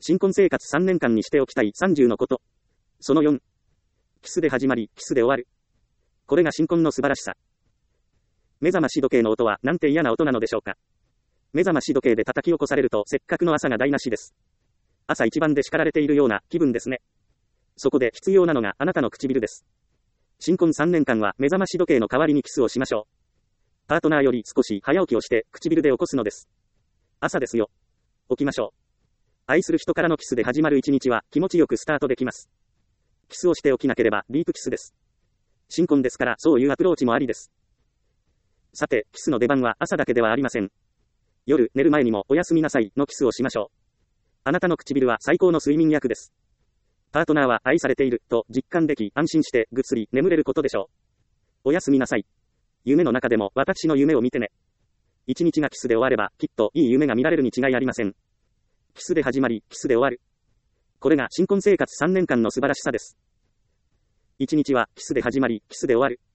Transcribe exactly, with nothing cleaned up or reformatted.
新婚生活さんねんかんにしておきたいさんじゅうのこと。そのよん。キスで始まり、キスで終わる。これが新婚の素晴らしさ。目覚まし時計の音はなんて嫌な音なのでしょうか。目覚まし時計で叩き起こされるとせっかくの朝が台無しです。朝一番で叱られているような気分ですね。そこで必要なのがあなたの唇です。新婚さんねんかんは目覚まし時計の代わりにキスをしましょう。パートナーより少し早起きをして唇で起こすのです。朝ですよ。起きましょう。愛する人からのキスで始まる一日は気持ちよくスタートできます。キスをしておきなければディープキスです。新婚ですからそういうアプローチもありです。さて、キスの出番は朝だけではありません。夜、寝る前にもおやすみなさいのキスをしましょう。あなたの唇は最高の睡眠薬です。パートナーは愛されていると実感でき安心してぐっすり眠れることでしょう。おやすみなさい。夢の中でも私の夢を見てね。一日がキスで終わればきっといい夢が見られるに違いありません。キスで始まり、キスで終わる。これが新婚生活さんねんかんの素晴らしさです。一日はキスで始まり、キスで終わる。